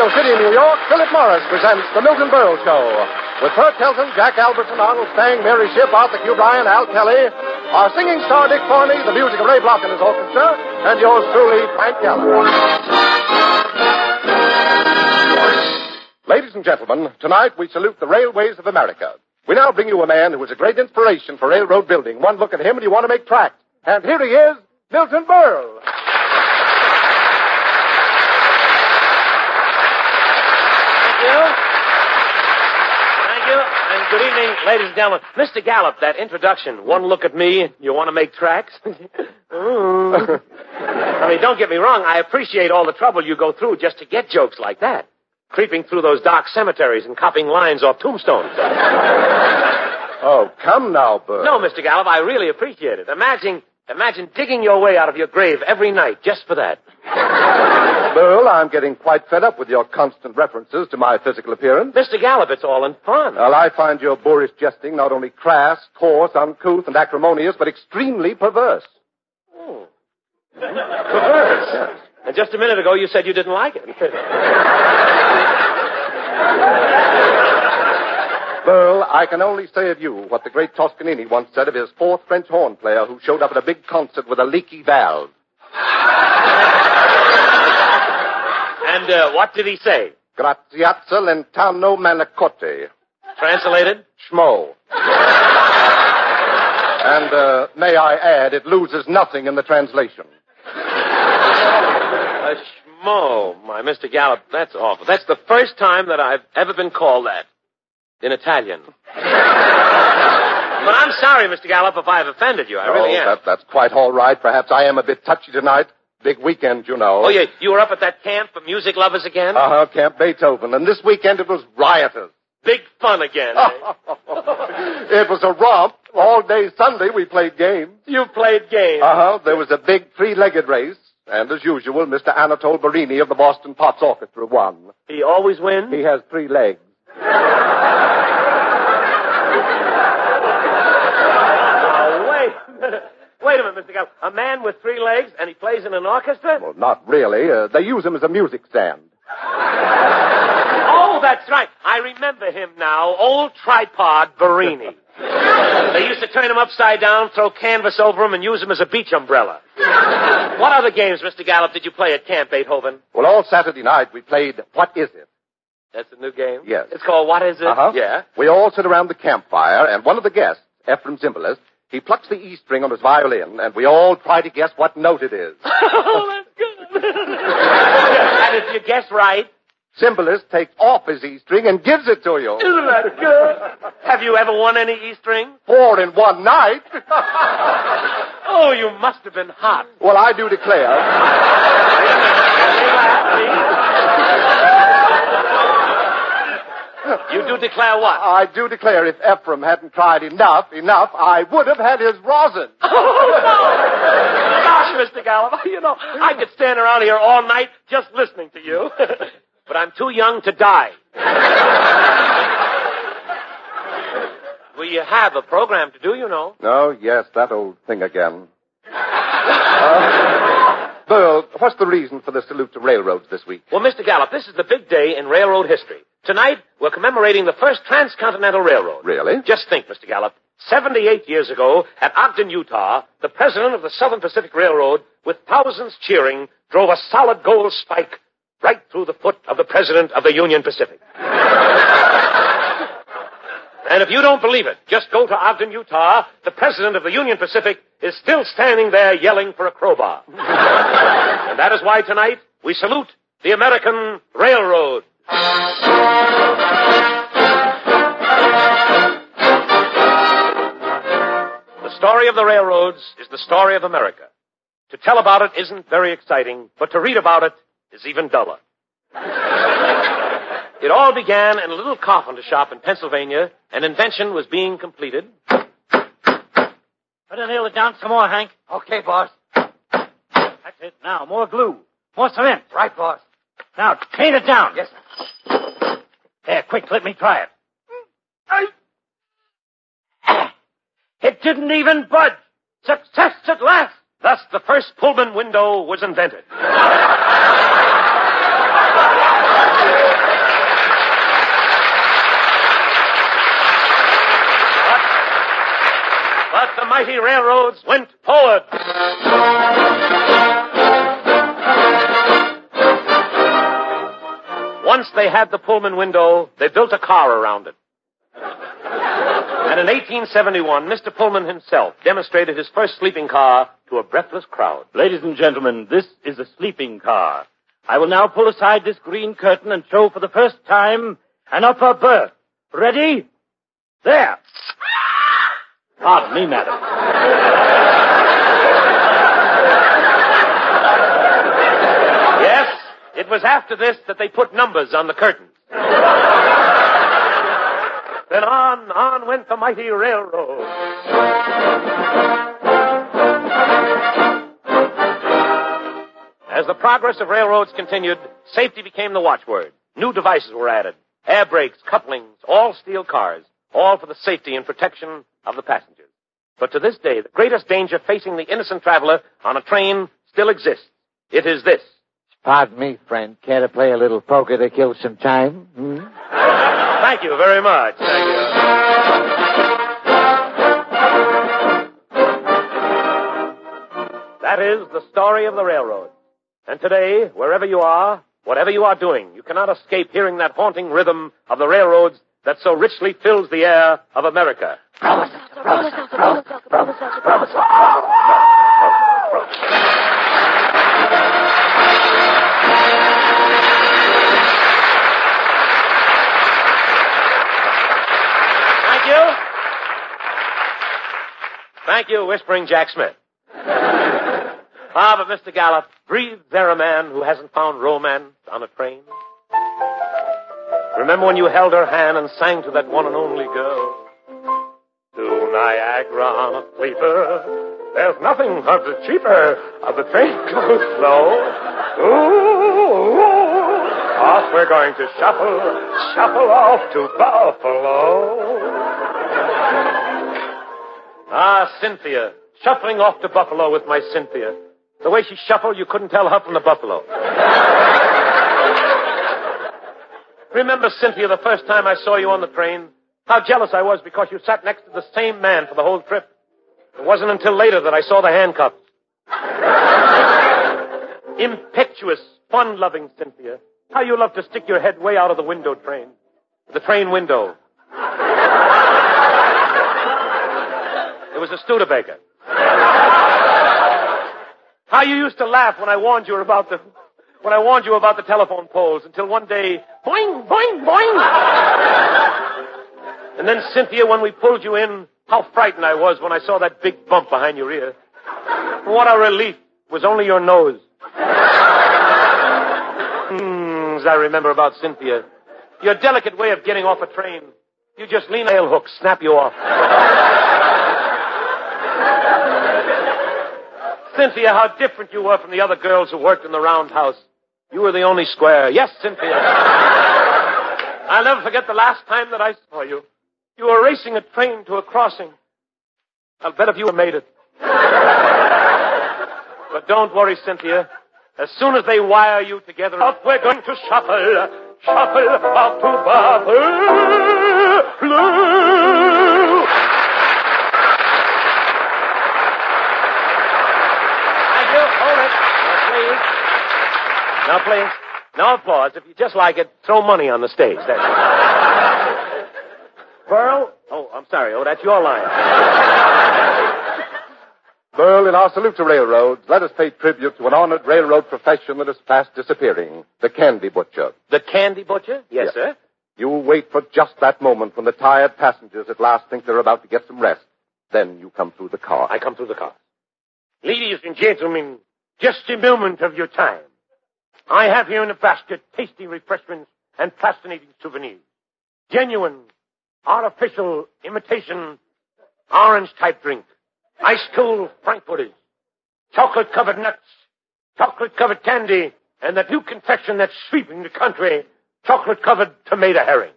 Radio City, New York, Philip Morris presents The Milton Berle Show. With Burt Helton, Jack Albertson, Arnold Stang, Mary Shipp, Arthur Q. Bryan, Al Kelly, our singing star Dick Forney, the music of Ray Block and his orchestra, and yours truly, Frank Gallo. Ladies and gentlemen, tonight we salute the railways of America. We now bring you a man who was a great inspiration for railroad building. One look at him and you want to make tracks. And here he is, Milton Berle. Thank you, and good evening, ladies and gentlemen. Mr. Gallup, that introduction, one look at me, you want to make tracks? I mean, don't get me wrong, I appreciate all the trouble you go through just to get jokes like that. Creeping through those dark cemeteries and copying lines off tombstones. Oh, come now, Berle. No, Mr. Gallup, I really appreciate it. Imagine digging your way out of your grave every night just for that. Berle, I'm getting quite fed up with your constant references to my physical appearance. Mr. Gallup, it's all in fun. Well, I find your boorish jesting not only crass, coarse, uncouth, and acrimonious, but extremely perverse. Oh. Perverse? Yes. And just a minute ago, you said you didn't like it. Berle, I can only say of you what the great Toscanini once said of his fourth French horn player who showed up at a big concert with a leaky valve. And what did he say? Graziazza lentano manicotti. Translated? Schmo. And, may I add, it loses nothing in the translation. A schmo. My, Mr. Gallup, that's awful. That's the first time that I've ever been called that. In Italian. But I'm sorry, Mr. Gallup, if I've offended you. I really am. That's quite all right. Perhaps I am a bit touchy tonight. Big weekend, you know. Oh, yeah. You were up at that camp for music lovers again? Uh-huh, Camp Beethoven. And this weekend it was riotous. Big fun again, eh? It was a romp. All day Sunday we played games. You played games? Uh-huh. There was a big three-legged race. And as usual, Mr. Anatole Barini of the Boston Pops Orchestra won. He always wins? He has 3 legs. Wait a minute, Mr. Gallup. A man with 3 legs and he plays in an orchestra? Well, not really. They use him as a music stand. Oh, that's right. I remember him now. Old tripod Barini. They used to turn him upside down, throw canvas over him, and use him as a beach umbrella. What other games, Mr. Gallup, did you play at Camp Beethoven? Well, all Saturday night we played What Is It? That's a new game? Yes. It's called What Is It? Uh-huh. Yeah. We all sit around the campfire, and one of the guests, Ephraim Zimbalist, he plucks the E string on his violin, and we all try to guess what note it is. Oh, that's good. And if you guess right... Zimbalist takes off his E string and gives it to you. Isn't that good? Have you ever won any E string? 4 in one night. Oh, you must have been hot. Well, I do declare... You do declare what? I do declare if Ephraim hadn't tried enough, I would have had his rosin. Oh, no. Gosh, Mr. Gallup, you know, I could stand around here all night just listening to you. But I'm too young to die. Well, you have a program to do, you know. Oh, yes, that old thing again. Berle, what's the reason for the salute to railroads this week? Well, Mr. Gallup, this is the big day in railroad history. Tonight, we're commemorating the first transcontinental railroad. Really? Just think, Mr. Gallup. 78 years ago, at Ogden, Utah, the president of the Southern Pacific Railroad, with thousands cheering, drove a solid gold spike right through the foot of the president of the Union Pacific. And if you don't believe it, just go to Ogden, Utah. The president of the Union Pacific is still standing there yelling for a crowbar. And that is why tonight we salute the American Railroad. The story of the railroads is the story of America. To tell about it isn't very exciting, but to read about it is even duller. It all began in a little carpenter shop in Pennsylvania. An invention was being completed. Better nail it down some more, Hank. Okay, boss. That's it. Now, more glue. More cement. Right, boss. Now, paint it down. Yes, sir. There, quick, let me try it. It didn't even budge. Success at last. Thus, the first Pullman window was invented. mighty railroads went forward. Once they had the Pullman window, they built a car around it. And in 1871, Mr. Pullman himself demonstrated his first sleeping car to a breathless crowd. Ladies and gentlemen, this is a sleeping car. I will now pull aside this green curtain and show for the first time an upper berth. Ready? There. Pardon me, madam. Yes, it was after this that they put numbers on the curtains. Then on went the mighty railroad. As the progress of railroads continued, safety became the watchword. New devices were added. Air brakes, couplings, all steel cars, all for the safety and protection of the passengers. But to this day, the greatest danger facing the innocent traveler on a train still exists. It is this. Pardon me, friend. Care to play a little poker to kill some time? Thank you very much. Thank you. That is the story of the railroad. And today, wherever you are, whatever you are doing, you cannot escape hearing that haunting rhythm of the railroads that so richly fills the air of America. Thank you, Whispering Jack Smith. But Mr. Gallup, breathes there a man who hasn't found romance on a train? Remember when you held her hand and sang to that one and only girl? To Niagara on a sleeper, there's nothing of the cheaper, of the train goes slow. Ooh, off we're going to shuffle off to Buffalo. Cynthia, shuffling off to Buffalo with my Cynthia. The way she shuffled, you couldn't tell her from the buffalo. Remember, Cynthia, the first time I saw you on the train? How jealous I was because you sat next to the same man for the whole trip. It wasn't until later that I saw the handcuffs. Impetuous, fun-loving Cynthia. How you love to stick your head way out of the window train. The train window. It was a Studebaker. How you used to laugh when I warned you about the telephone poles until one day, boing, boing, boing. And then, Cynthia, when we pulled you in, how frightened I was when I saw that big bump behind your ear. What a relief. It was only your nose. As I remember about Cynthia. Your delicate way of getting off a train. You just lean on a nail hook, snap you off. Cynthia, how different you were from the other girls who worked in the roundhouse. You were the only square. Yes, Cynthia. I'll never forget the last time that I saw you. You were racing a train to a crossing. I'll bet if you had made it. But don't worry, Cynthia. As soon as they wire you together, up we're going to shuffle off to Buffalo. Now, please. No applause. If you just like it, throw money on the stage. That's it. Burl? Oh, I'm sorry. Oh, that's your line. Burl, in our salute to railroads, let us pay tribute to an honored railroad profession that is fast disappearing, the candy butcher. The candy butcher? Yes, sir. You wait for just that moment when the tired passengers at last think they're about to get some rest. Then you come through the car. I come through the car. Ladies and gentlemen, just a moment of your time. I have here in a basket tasty refreshments and fascinating souvenirs. Genuine, artificial, imitation, orange-type drink. Ice-cold frankfurters. Chocolate-covered nuts. Chocolate-covered candy. And that new confection that's sweeping the country. Chocolate-covered tomato herring.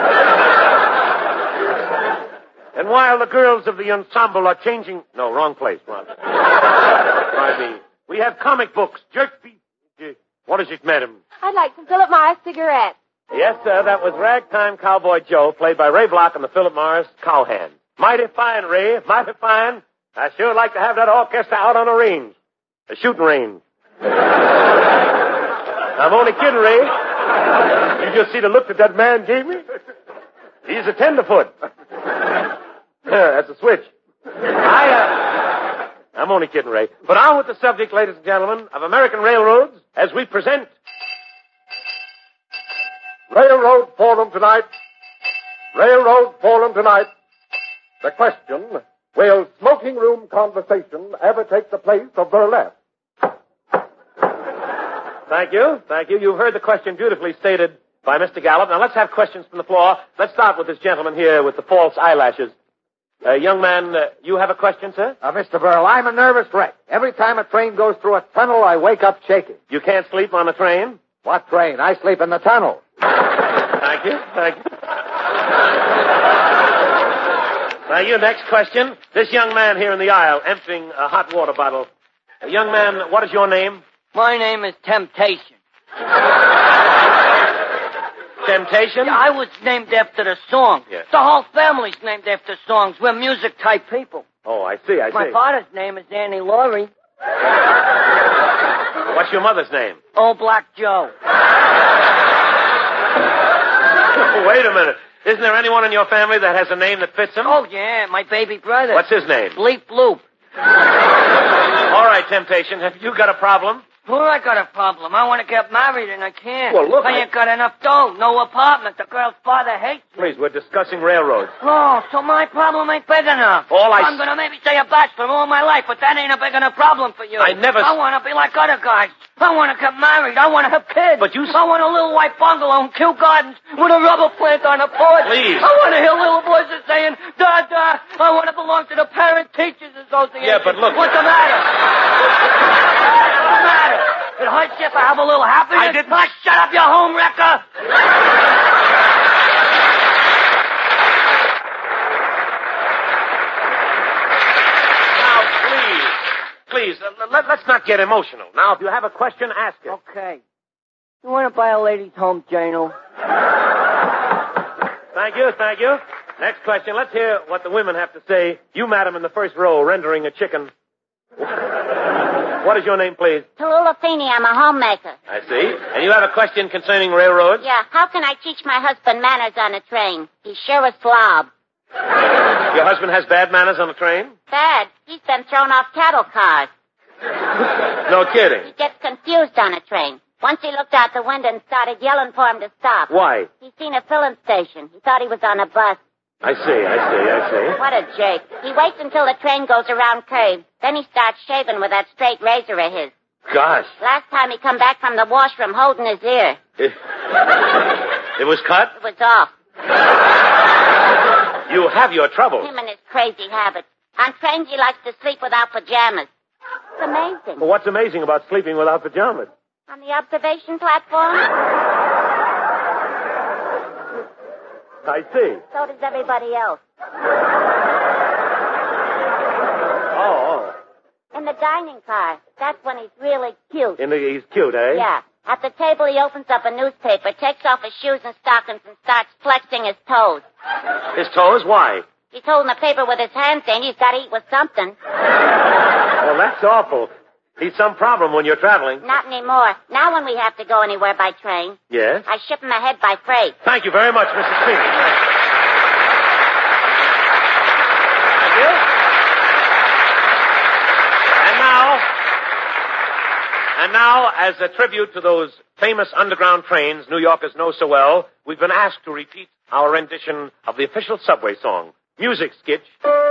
And while the girls of the ensemble are changing... No, wrong place, Ron. Pardon me. We have comic books, jerk beef. What is it, madam? I'd like some Philip Morris cigarettes. Yes, sir, that was Ragtime Cowboy Joe, played by Ray Block and the Philip Morris Cowhand. Mighty fine, Ray, mighty fine. I sure like to have that orchestra out on a range. A shooting range. I'm only kidding, Ray. You just see the look that man gave me? He's a tenderfoot. That's a switch. I'm only kidding, Ray. But on with the subject, ladies and gentlemen, of American railroads as we present... Railroad Forum tonight. Railroad Forum tonight. The question, will smoking room conversation ever take the place of burlesque? Thank you. You've heard the question beautifully stated by Mr. Gallup. Now let's have questions from the floor. Let's start with this gentleman here with the false eyelashes. Young man, you have a question, sir? Mr. Burl, I'm a nervous wreck. Every time a train goes through a tunnel, I wake up shaking. You can't sleep on a train? What train? I sleep in the tunnel. Thank you. Now, your next question. This young man here in the aisle emptying a hot water bottle. Young man, what is your name? My name is Temptation. Temptation? Yeah, I was named after the song. Yes. The whole family's named after songs. We're music-type people. Oh, I see. My father's name is Annie Laurie. What's your mother's name? Old Black Joe. Wait a minute. Isn't there anyone in your family that has a name that fits him? Oh, yeah, my baby brother. What's his name? Leap Loop. All right, Temptation. Have you got a problem? Well, I got a problem. I want to get married and I can't. Well, look, I ain't got enough dough. No apartment. The girl's father hates me. Please, we're discussing railroads. Oh, so my problem ain't big enough. I'm going to maybe stay a bachelor all my life, but that ain't a big enough problem for you. I want to be like other guys. I want to get married. I want to have kids. But you... I want a little white bungalow and Kew Gardens with a rubber plant on the porch. Please. I want to hear little voices saying, da, da. I want to belong to the Parent Teachers Association. Yeah, but look... What's the matter? What's the matter? It hurts you if I have a little happiness? I didn't... Shut up, you home wrecker! Please, let's not get emotional. Now, if you have a question, ask it. Okay. You want to buy a ladies' home journal? Thank you. Next question. Let's hear what the women have to say. You, madam, in the first row, rendering a chicken. What is your name, please? Tallulah Feeney, I'm a homemaker. I see. And you have a question concerning railroads? Yeah, how can I teach my husband manners on a train? He's sure a slob. Your husband has bad manners on a train? Bad. He's been thrown off cattle cars. No kidding. He gets confused on a train. Once he looked out the window and started yelling for him to stop. Why? He seen a filling station. He thought he was on a bus. I see. What a jerk. He waits until the train goes around curves. Then he starts shaving with that straight razor of his. Gosh. Last time he come back from the washroom holding his ear. It was cut? It was off. You have your troubles. Him and his crazy habits. On trains, he likes to sleep without pajamas. It's amazing. Well, what's amazing about sleeping without pajamas? On the observation platform? I see. So does everybody else. Oh. In the dining car. That's when he's really cute. He's cute, eh? Yeah. At the table, he opens up a newspaper, takes off his shoes and stockings, and starts flexing his toes. His toes? Why? He's holding the paper with his hand, saying he's got to eat with something. Well, that's awful. He's some problem when you're traveling. Not anymore. Now when we have to go anywhere by train. Yes? I ship him ahead by freight. Thank you very much, Mrs. Feeney. Thank you. And now, as a tribute to those famous underground trains New Yorkers know so well, we've been asked to repeat our rendition of the official subway song. Music, Skitch.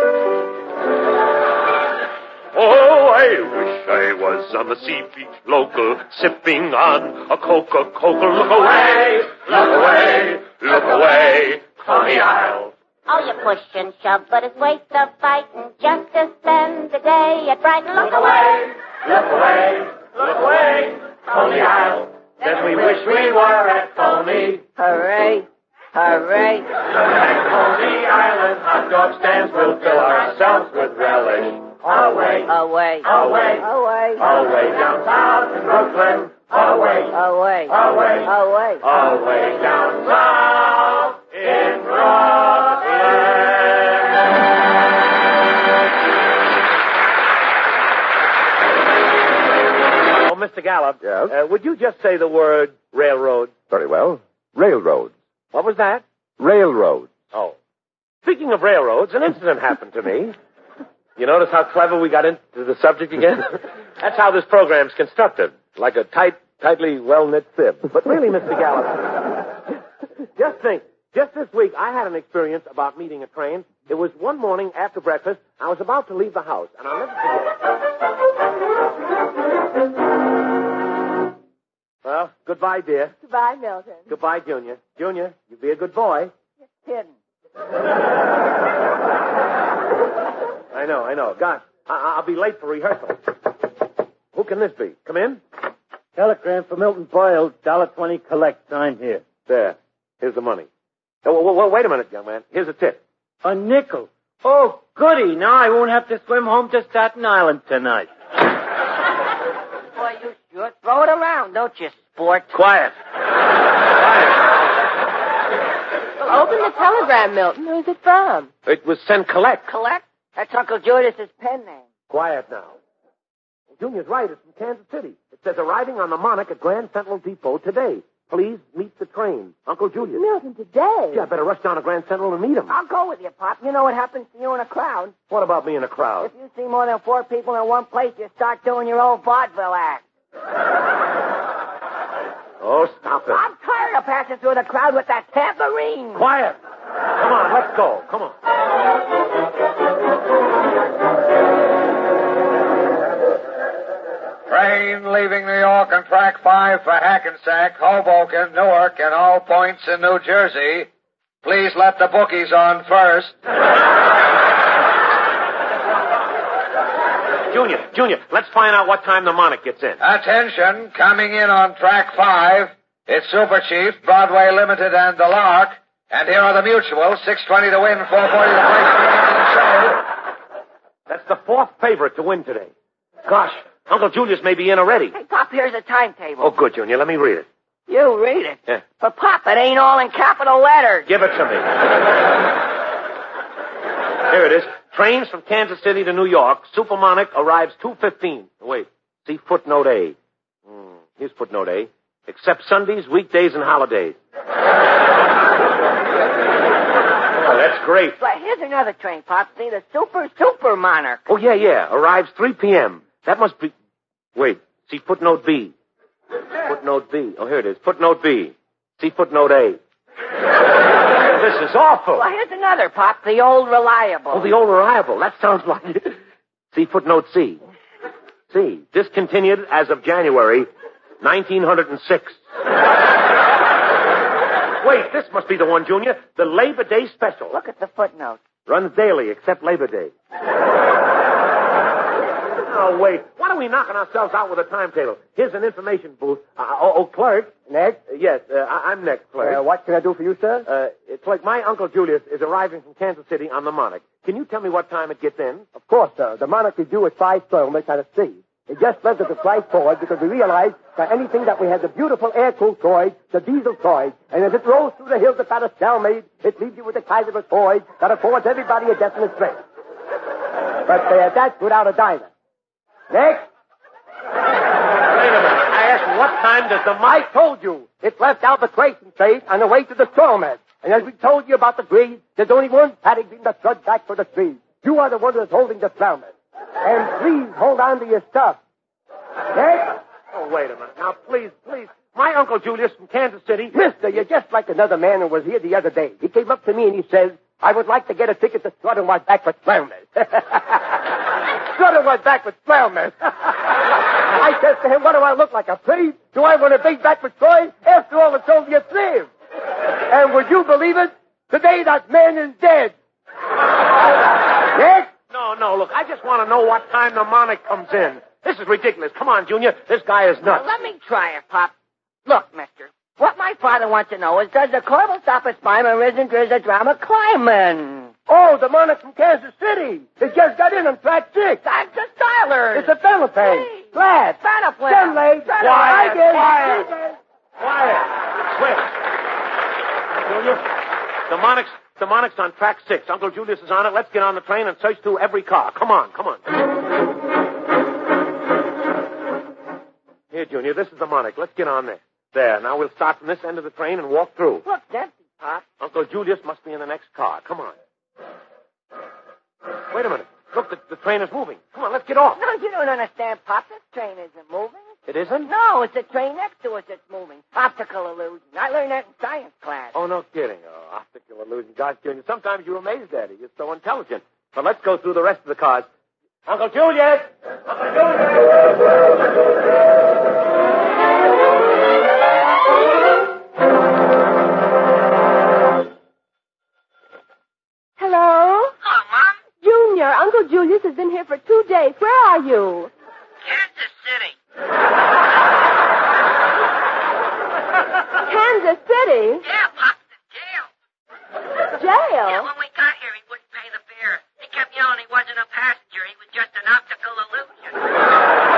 Oh, I wish I was on the sea beach local, sipping on a Coca-Cola. Look away, look away, look away, Coney Isle. Oh, you push and shove, but it's waste of fighting just to spend the day at Brighton. Look away, look away, look away, Coney Isle. Then we wish we were at Coney. Hooray, hooray. At Coney Island, hot dog stands will fill ourselves with relish. Away, away, away, away, away downtown in Brooklyn. Away, away, away, away, away down south in Brooklyn. Mr. Gallup. Yes? Would you just say the word railroad? Very well. Railroads. What was that? Railroads. Oh. Speaking of railroads, an incident happened to me. You notice how clever we got into the subject again? That's how this program's constructed. Like a tightly well-knit sib. But really, Mr. Gallup, just think. Just this week, I had an experience about meeting a train. It was one morning after breakfast. I was about to leave the house, and I'll never forget. Well, goodbye, dear. Goodbye, Milton. Goodbye, Junior. Junior, you be a good boy. Just kidding. I know. Gosh, I'll be late for rehearsal. Who can this be? Come in. Telegram for Milton Boyle, $1.20 collect. Sign here. There. Here's the money. Oh, wait a minute, young man. Here's a tip. A nickel. Oh, goody. Now I won't have to swim home to Staten Island tonight. Boy, you sure throw it around, don't you, sport? Quiet. Open the telegram, Milton. Who's it from? It was sent collect. Collect? That's Uncle Julius's pen name. Quiet now. Junior's right. It's from Kansas City. It says arriving on the Monarch at Grand Central Depot today. Please meet the train. Uncle Julius. Milton, today? Yeah, I better rush down to Grand Central and meet him. I'll go with you, Pop. You know what happens to you in a crowd. What about me in a crowd? If you see more than 4 people in one place, you start doing your old vaudeville act. Oh, stop it. I'm tired of passing through the crowd with that tambourine. Quiet. Come on, let's go. Come on. Train leaving New York on track 5 for Hackensack, Hoboken, Newark, and all points in New Jersey. Please let the bookies on first. Junior, let's find out what time the Monarch gets in. Attention, coming in on track 5, it's Super Chief, Broadway Limited, and the Lark. And here are the mutuals, 620 to win, 440 to place. That's the fourth favorite to win today. Gosh, Uncle Julius may be in already. Hey, Pop, here's a timetable. Oh, good, Junior. Let me read it. You read it? Yeah. But, Pop, it ain't all in capital letters. Give it to me. Here it is. Trains from Kansas City to New York. Super Monarch arrives 2:15. Wait. See footnote A. Here's footnote A. Except Sundays, weekdays, and holidays. Oh, that's great. But here's another train, Pop. See, the Super Monarch. Oh, yeah. Arrives 3 p.m. That must be... Wait. See footnote B. Footnote B. Oh, here it is. Footnote B. See footnote A. This is awful. Well, here's another, Pop. The Old Reliable. Oh, the Old Reliable. That sounds like... See footnote C. C. Discontinued as of January 1906. Wait, this must be the one, Junior. The Labor Day special. Look at the footnote. Runs daily except Labor Day. Oh, wait. Why are we knocking ourselves out with a timetable? Here's an information booth. Clerk. Next? Yes, I'm next, clerk. What can I do for you, sir? Clerk, my Uncle Julius is arriving from Kansas City on the Monarch. Can you tell me what time it gets in? Of course, sir. The Monarch is due at 5:12 at Tennessee. It just left us a flight forward because we realized that anything that we had the beautiful air-cooled toys, the diesel toys, and as it rolls through the hills without a cellmate, it leaves you with the kind of a toy that affords everybody a definite thrill. But that's without a diner. Next. Wait a minute. I asked, what time does the I told you. It left Arbitration Trade on the way to the Strawman. And as we told you about the grease, there's only one paddock being the trudge back for the trees. You are the one that's holding the Strawman. And please hold on to your stuff. Next. Oh, wait a minute. Now, please. My Uncle Julius from Kansas City. Mister, you're just like another man who was here the other day. He came up to me and he says, I would like to get a ticket to Strut and White back with Flounder. Strut and White back with Flounder. I says to him, what do I look like, a priest? Do I want to be back with Troy? After all, it's only a dream. And would you believe it? Today that man is dead. Yes? No, look, I just want to know what time the Monarch comes in. This is ridiculous. Come on, Junior. This guy is nuts. Well, let me try it, Pop. Look, mister. What my father wants to know is, does the Corval stop at Spima Risen Drizza Drama climbing? Oh, the Monarch from Kansas City. They just got in on track 6. That's the Stylers. It's a Philippine. Flat. Banaflip. Sunlay. Quiet. Quick. Junior, the Monarch's on track 6. Uncle Julius is on it. Let's get on the train and search through every car. Come on. Here, Junior, this is the Monarch. Let's get on there. There, now we'll start from this end of the train and walk through. Look, it's empty, Pop. Uncle Julius must be in the next car. Come on. Wait a minute. Look, the train is moving. Come on, let's get off. No, you don't understand, Pop. This train isn't moving. It isn't? No, it's the train next to us that's moving. Optical illusion. I learned that in science class. Oh, no kidding. Oh, optical illusion. Gosh, Junior, sometimes you're amazed, Daddy. You're so intelligent. But let's go through the rest of the cars. Uncle Julius! Uncle Julius! Hello? Hello, Mom. Junior, Uncle Julius has been here for 2 days. Where are you? Kansas City. Kansas City? Yeah, Pop's in jail. Jail? Yeah, when we got here, he wouldn't pay the fare. He kept yelling he wasn't a passenger. He was just an optical illusion.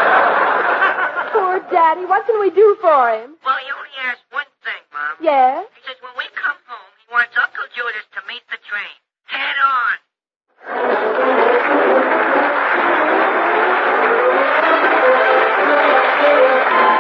Poor Daddy. What can we do for him? Well, he only asked one thing, Mom. Yes? He